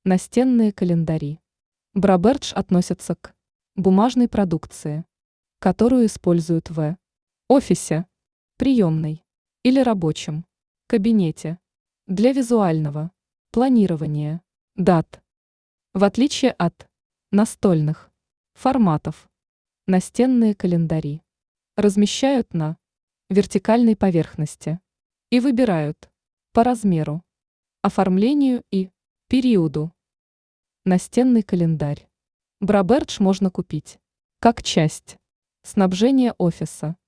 Настенные календари. Брабердж относится к бумажной продукции, которую используют в офисе, приемной или рабочем кабинете для визуального планирования дат. В отличие от настольных форматов, настенные календари размещают на вертикальной поверхности и выбирают по размеру, оформлению и периоду. Настенный календарь Брабердж можно купить как часть снабжения офиса